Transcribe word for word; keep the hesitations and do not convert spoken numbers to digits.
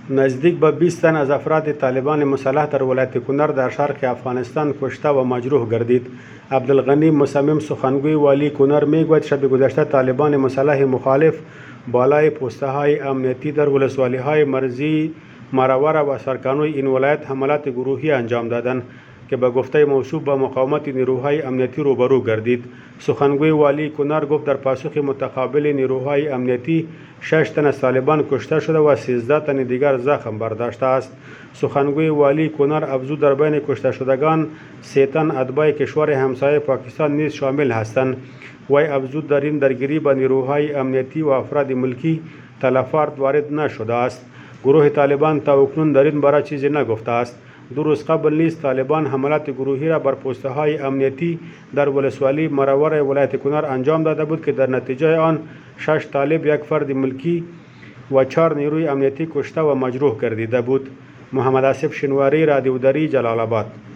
نزدیک به بیست تن از افراد طالبان مسلح در ولایت کنر در شرق افغانستان کشته و مجروح گردید. عبدالغنی مصمم سخنگوی والی کنر میگوید شب گذشته طالبان مسلح مخالف بالای پوسته های امنیتی در ولسوالی های مرزی مراوره و سرکانوی این ولایت حملات گروهی انجام دادند که به گفته موصوف به مقاومت نیروهای امنیتی روبرو گردید. سخنگوی والی کنر گفت در پاسخ متقابل نیروهای امنیتی شش تن از طالبان کشته شده و سیزده تن دیگر زخم برداشته است. سخنگوی والی کنر افزود در بین کشته شدگان سه تن اتباع کشور همسایه پاکستان نیز شامل هستند. وی افزود در این درگیری به نیروهای امنیتی و افراد ملکی تلفات وارد نشده است. گروه طالبان تا اکنون در این باره چیزی نگفته است. دو روز قبل نیز طالبان حملات گروهی را بر پوسته های امنیتی در ولسوالی مراوره ولایت کنر انجام داده بود که در نتیجه آن شش طالب، یک فرد ملکی و چهار نیروی امنیتی کشته و مجروح گردیده بود. محمد آصف شنواری، رادیو دری، جلال آباد.